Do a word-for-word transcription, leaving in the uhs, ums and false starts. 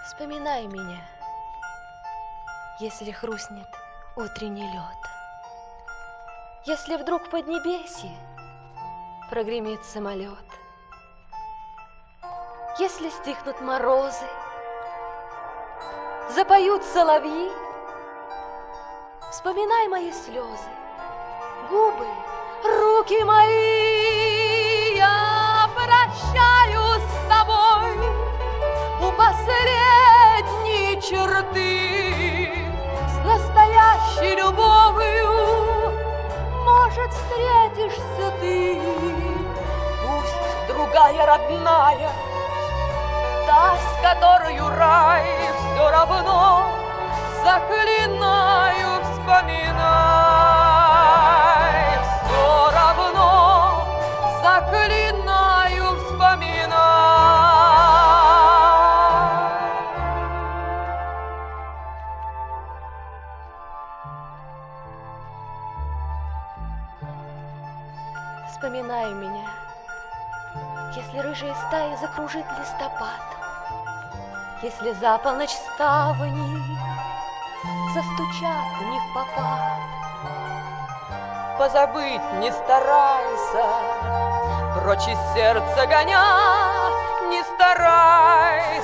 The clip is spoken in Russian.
Вспоминай меня, если хрустнет утренний лед, если вдруг в поднебесье прогремит самолет, если стихнут морозы, запоют соловьи. Вспоминай мои слезы, губы, руки мои. Я прощаюсь с тобой у последней черты, с настоящей любовью, может, встретишься ты. Пусть другая родная, та, с которую рай, все равно заклинаю, вспоминай, все равно заклинаю, вспоминай. Вспоминай меня, если рыжая стая закружит листопад, если за полночь ставни застучат не впопад. Позабыть не старайся, прочь из сердца гоня, не старайся.